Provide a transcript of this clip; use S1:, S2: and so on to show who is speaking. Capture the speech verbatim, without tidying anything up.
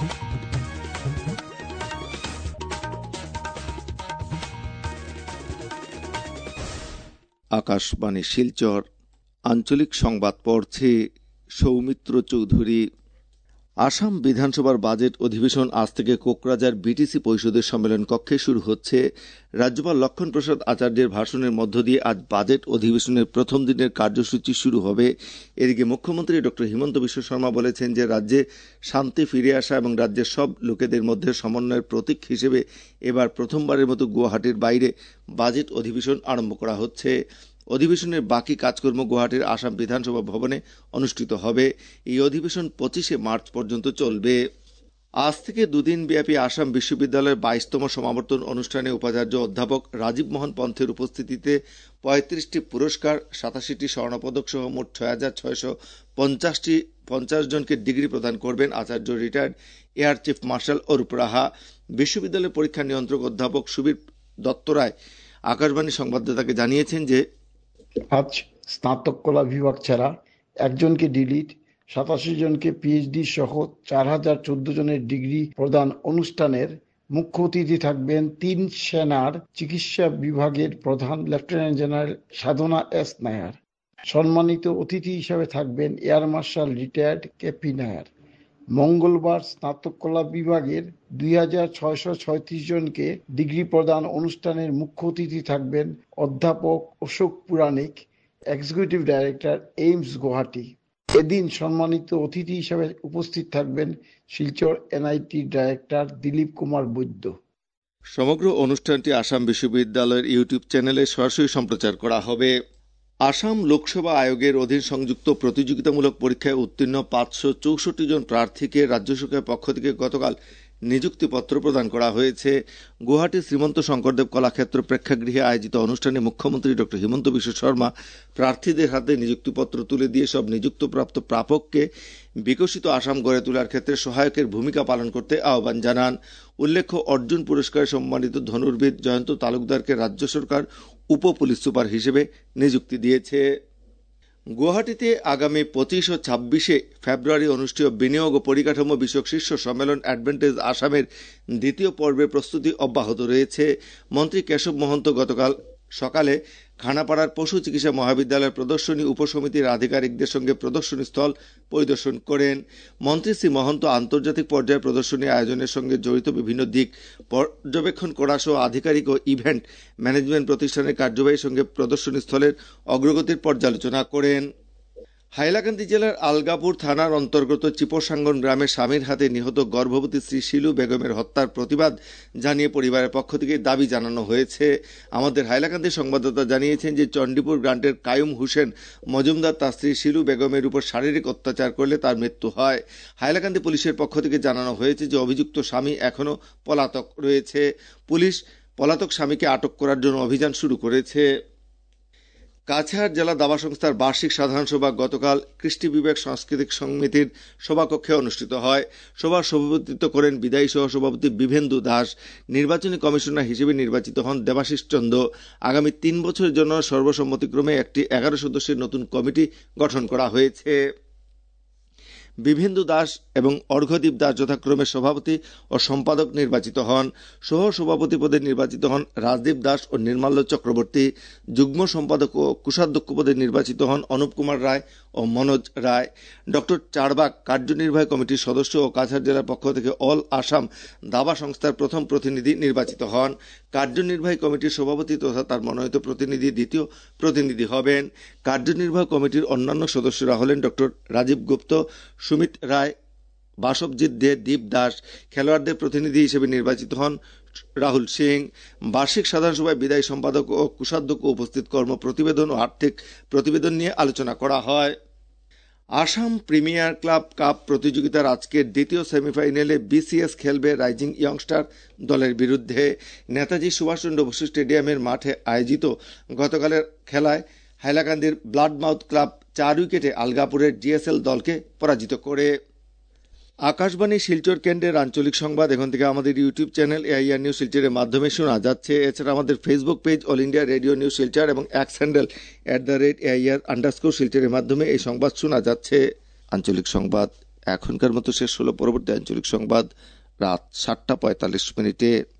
S1: আকাশবাণী শিলচর আঞ্চলিক সংবাদ পড়ছে সৌমিত্র চৌধুরী। আসাম বিধানসভার বাজেট অধিবেশন আজ থেকে কোকরাঝার বিটিসি পরিষদের সম্মেলন কক্ষে শুরু হচ্ছে। রাজ্যপাল লক্ষণ প্রসাদ আচার্যের ভাষণের মধ্য দিয়ে আজ বাজেট অধিবেশনের প্রথম দিনের কার্যসূচি শুরু হবে। এদিকে মুখ্যমন্ত্রী ডক্টর হিমন্ত বিশ্ব শর্মা বলেছেন যে রাজ্যে শান্তি ফিরে আসা এবং রাজ্যের সব লোকেদের মধ্যে সমন্বয়ের প্রতীক হিসেবে এবার প্রথমবারের মতো গুয়াহাটির বাইরে বাজেট অধিবেশন আরম্ভ করা হচ্ছে। অধিবেশনের বাকি কাজকর্ম গুয়াহাটির আসাম বিধানসভা ভবনে অনুষ্ঠিত হবে। এই অধিবেশন পঁচিশে মার্চ পর্যন্ত চলবে। আজ থেকে দুদিন ব্যাপী আসাম বিশ্ববিদ্যালয়ের বাইশতম সমাবর্তন অনুষ্ঠানে উপাচার্য অধ্যাপক রাজীব মোহন পন্থের উপস্থিতিতে পঁয়ত্রিশটি পুরস্কার, সাতাশিটি স্বর্ণপদক সহ মোট ছয় হাজার ছয়শ পঞ্চাশটি পঞ্চাশ জনকে ডিগ্রি প্রদান করবেন আচার্য retired air chief marshal Arup Raha. বিশ্ববিদ্যালয়ের পরীক্ষা নিয়ন্ত্রক অধ্যাপক সুবীর দত্ত রায় আকাশবাণী সংবাদদাতাকে জানিয়েছেন যে
S2: আজ স্নাতক কলা বিভাগ ছাড়া একজনকে ডিলিট, সাতাশি জনকে পিএইচডি সহ চার হাজার চোদ্দ জনের ডিগ্রি প্রদান অনুষ্ঠানের মুখ্য অতিথি থাকবেন তিন সেনার চিকিৎসা বিভাগের প্রধান lieutenant general Sadhana S Nair. সম্মানিত অতিথি হিসাবে থাকবেন air marshal retired K P Nair. মঙ্গলবার স্নাতক কলা বিভাগের দুই হাজার ছয়শ ছয়ত্রিশ জনকে ডিগ্রি প্রদান অনুষ্ঠানের মুখ্য অতিথি থাকবেন অধ্যাপক Ashok Puranik, executive director AIIMS Guwahati. এদিন সম্মানিত অতিথি হিসাবে উপস্থিত থাকবেন শিলচর এনআইটি ডাইরেক্টর দিলীপ কুমার বৈদ্য।
S1: সমগ্র অনুষ্ঠানটি আসাম বিশ্ববিদ্যালয়ের ইউটিউব চ্যানেলে সরাসরি সম্প্রচার করা হবে। আসাম লোকসভা আয়োগের অধীন সংযুক্ত প্রতিযোগিতামূলক পরীক্ষায় উত্তীর্ণ পাঁচশো চৌষট্টি জন প্রার্থীকে রাজ্য সরকারের পক্ষ থেকে গতকাল নিযুক্তিপত্র প্রদান করা হয়েছে। গুয়াহাটির শ্রীমন্ত শঙ্করদেব কলাক্ষেত্র প্রেক্ষাগৃহে আয়োজিত অনুষ্ঠানে মুখ্যমন্ত্রী ডক্টর হিমন্ত বিশ্ব শর্মা প্রার্থীদের হাতে নিযুক্তিপত্র তুলে দিয়ে সব নিযুক্তপ্রাপ্ত প্রাপককে বিকশিত আসাম গড়ে তোলার ক্ষেত্রে সহায়কের ভূমিকা পালন করতে আহ্বান জানান। উল্লেখ্য, অর্জুন পুরস্কারে সম্মানিত ধনুর্বিদ জয়ন্ত তালুকদারকে রাজ্য সরকার উপ পুলিশ সুপার হিসেবে নিযুক্তি দিয়েছে। গুয়াহাটিতে আগামী পঁচিশ ও ছাব্বিশে ফেব্রুয়ারি অনুষ্ঠেয় বিনিয়োগ ও পরিকাঠামো বিষয়ক শীর্ষ সম্মেলন অ্যাডভান্টেজ আসামের দ্বিতীয় পর্বের প্রস্তুতি অব্যাহত রয়েছে। মন্ত্রী কেশব মহন্ত গতকাল সকালে খানাপাড়ার পশু চিকিৎসা মহাবিদ্যালয়ের প্রদর্শনী উপসমিতির আধিকারিকদের সঙ্গে প্রদর্শনী স্থল পরিদর্শন করেন। মন্ত্রী শ্রী মহন্ত আন্তর্জাতিক পর্যায়ে প্রদর্শনী আয়োজনের সঙ্গে জড়িত বিভিন্ন দিক পর্যবেক্ষণ করা সহ আধিকারিক ও ইভেন্ট ম্যানেজমেন্ট প্রতিষ্ঠানের কার্যবাহীর সঙ্গে প্রদর্শনী স্থলের অগ্রগতির পর্যালোচনা করেন। হাইলাকান্দি জেলার আলগাপুর থানার অন্তর্গত চিপসাঙ্গন গ্রামে স্বামীর হাতে নিহত গর্ভবতী শ্রী শিলু বেগমের হত্যার প্রতিবাদ জানিয়ে পরিবারের পক্ষ থেকে দাবি জানানো হয়েছে। আমাদের হাইলাকান্দি সংবাদদাতা জানিয়েছেন যে চণ্ডীপুর গ্রান্টের কায়ুম হোসেন মজুমদার তার স্ত্রী শিলু বেগমের উপর শারীরিক অত্যাচার করলে তার মৃত্যু হয়। হাইলাকান্দি পুলিশের পক্ষ থেকে জানানো হয়েছে যে অভিযুক্ত স্বামী এখনও পলাতক রয়েছে। পুলিশ পলাতক স্বামীকে আটক করার জন্য অভিযান শুরু করেছে। কাছাড় জেলা দাবা সংস্থার বার্ষিক সাধারণ সভা গতকাল কৃষ্টি বিবেক সাংস্কৃতিক সমিতির সভাকক্ষে অনুষ্ঠিত হয়। সভার সভাপতিত্ব করেন বিদায়ী সহ সভাপতি বিভেন্দু দাস। নির্বাচনী কমিশনার হিসেবে নির্বাচিত হন দেবাশিস চন্দ্র। আগামী তিন বছরের জন্য সর্বসম্মতিক্রমে একটি এগারো সদস্যের নতুন কমিটি গঠন করা হয়েছে। বিভেন্দু দাস এবং অর্ঘ্যদীপ দাস যথাক্রমে সভাপতি ও সম্পাদক নির্বাচিত হন। সহ সভাপতি পদে নির্বাচিত হন রাজদীপ দাস ও নির্মাল্য চক্রবর্তী। যুগ্ম সম্পাদক ও কোষাধ্যক্ষ পদে নির্বাচিত হন অনুপ কুমার রায় ও মনোজ রায়। ডক্টর চারবাক কার্যনির্বাহী কমিটির সদস্য ও কাছাড় জেলার পক্ষ থেকে অল আসাম দাবা সংস্থার প্রথম প্রতিনিধি নির্বাচিত হন। কার্যনির্বাহী কমিটির সভাপতি তথা তার মনোনীত প্রতিনিধি দ্বিতীয় প্রতিনিধি হবেন। কার্যনির্বাহী কমিটির অন্যান্য সদস্যরা হলেন ডক্টর রাজীব গুপ্ত, সুমিত রায়, বাসবজিৎ দে, দীপ দাস। খেলোয়াড়দের প্রতিনিধি হিসেবে নির্বাচিত হন রাহুল সিং। বার্ষিক সাধারণ সভায় বিদায়ী সম্পাদক ও কোষাধ্যক্ষ উপস্থিত কর্ম প্রতিবেদন ও আর্থিক প্রতিবেদন নিয়ে আলোচনা করা হয়। আসাম প্রিমিয়ার ক্লাব কাপ প্রতিযোগিতার আজকের দ্বিতীয় সেমিফাইনালে বিসিএস খেলবে রাইজিং ইয়ংস্টার দলের বিরুদ্ধে। নেতাজি সুভাষচন্দ্র বসু স্টেডিয়ামের মাঠে আয়োজিত গতকালের খেলায় হাইলাকান্দির ব্লাডমাউথ ক্লাব চার উইকেটে আলগাপুরের জিএসএল দলকে পরাজিত করে। আকাশবাণী শিলচর কেন্দ্রের আঞ্চলিক সংবাদ এখন থেকে আমাদের ইউটিউব চ্যানেল এআইআর নিউজ শিলচরের মাধ্যমে শোনা যাচ্ছে। এছাড়া আমাদের Facebook page all India radio news Silchar এবং X handle at the rate AIR underscore শিলচরের মাধ্যমে এই সংবাদ শোনা যাচ্ছে। আঞ্চলিক সংবাদ এখনকার মতো শেষ হলো। পরবর্তী আঞ্চলিক সংবাদ রাত সাতটা পঁয়তাল্লিশ মিনিটে।